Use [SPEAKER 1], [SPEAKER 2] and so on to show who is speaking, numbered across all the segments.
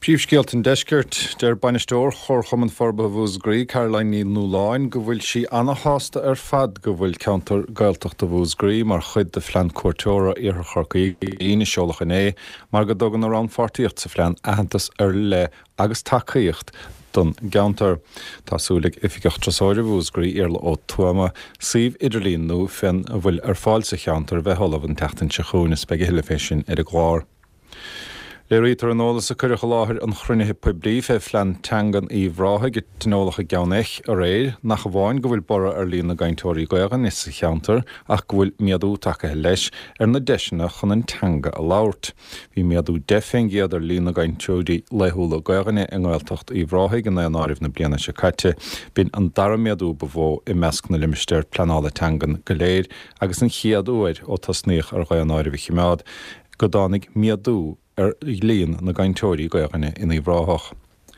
[SPEAKER 1] Príomhscéalt an deisceart der bainisteoir chorchom an forba bhús Grí Caroline Ní Núláin go bhfuil si anna hásta ar fad go bhfuil ceantar gailteachta bhús Grí mar chud de phlean cuairteóra ar chorcaí ina seolach in é mar go dogan arán fortíocht sa phlean ahantas ar le agus tacaíocht don geantar tásúlaigh ifigeach trasáide bhús Grí ar le ó tuama Suíomh Idirlín nó fin a bhfuil ar fáil sa cheantar bheith tholamh an teachtain se chúna speige hiile fésin ar a gláir. Le réitar an ólas a chuireach láthir an chruinithe poblí fé phlean teangan í bhrátha go tónálach a gceannaich a réir nach bháin go bhfuil bara ar líon na gainteoirí gaogan is sa cheantar ach go bhfuil miadú tacaithe leis ar na deisina chun an teanga a labhairt. Bhí miadú defengiad ar líon na gainteoirí lethúla gaoganna an gáilteacht í bhrátha gan na áirimh na bliana se caite. Bín an dara miadú bhó i measc na limisteir pleanála teangan go léir agus an chiad uair ó tasníoch ar gá an áirimh chiimeád go dánig miadú ar líon na gainteoirí gaoganna ina bhráthach.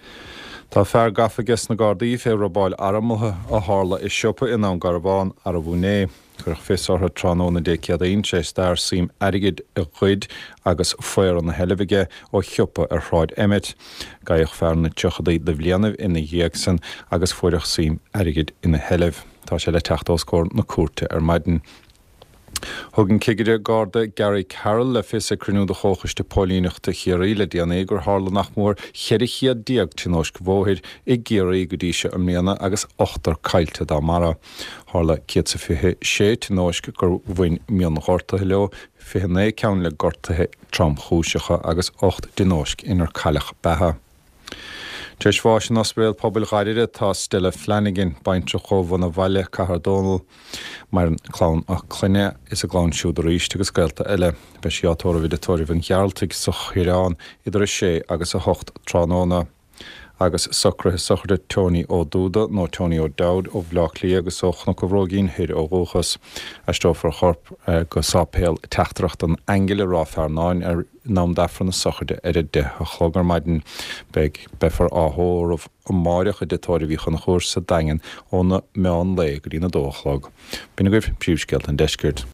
[SPEAKER 1] Tá fear gafagus na Gardaí fé rabáil aramaltha a hála is siopa in an Garbán ar a bhúné, chuirch fisartha tránó na déciadaon sé stair sim airgid a chuid agus foiar an na helibhige ó siopa ar shráid Emmet, gaoch fear na tuchadaí de bhlianamh ina dhéagsan agus foireach sim airgid ina helibh. Tá sé le teachtóscór na cuarta ar maidin. Thugann cigidir Garda Gary Carroll le fis a cruinú de chóchaiste pólíneachta chiaí le déana gur hála nach mór cheirichiad diaag tinós go bhóthir i ggéirí go díise am líana agus 8 cailte dá mara. Hála 46 tinós gur bhain mion ghortathe leo, 29 ceann le gortathe trom chúiseacha agus 8 dinós inar cailech betha. Teis bháis an ospéal pobail gaiire tá Stella Flanagan baintre chomh na bhaile Cahardónal mar an clán ach cluine is a glán siúd a ríist agus gailta eile be siátóra vidatóri van gealtaigh sa chireán idir a sé agus a 8 tránóna agus sochrathe Tony O'Dúda nó Tony O'Dowd ó Bhlachlí agus ochna go bhróginn hir ó Róchas a stófar chorp go sápéal teachtracht an Angela ráfear 9 ar nám dafran na sochraide ar a de a chlogar maidin beag befar áthór ó máireach a detóri bhí chun chóir sa daingen óna meán le go dtína dóchlog. Bína goibh príomhscéalt an deiscirt.